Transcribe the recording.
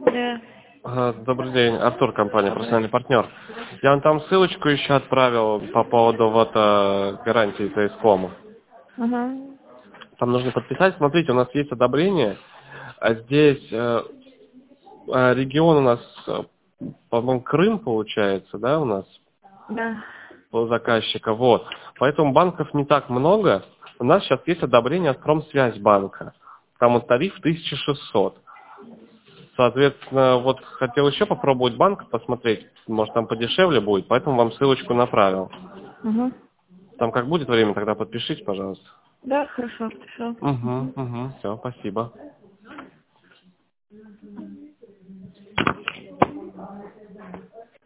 Да. Добрый день, Артур, компания «Профессиональный партнер». Я вам там ссылочку еще отправил по поводу гарантии ТСКОМа. Ага. Там нужно подписать. Смотрите, у нас есть одобрение. А здесь регион у нас, по-моему, Крым получается, да, у нас Да. у заказчика. Вот. Поэтому банков не так много. У нас сейчас есть одобрение от Промсвязьбанка. Там вот тариф 1600. Соответственно, вот хотел еще попробовать банк посмотреть, может там подешевле будет, поэтому вам ссылочку направил. Угу. Там как будет время, тогда подпишите, пожалуйста. Да, хорошо, хорошо. Угу. Все, спасибо.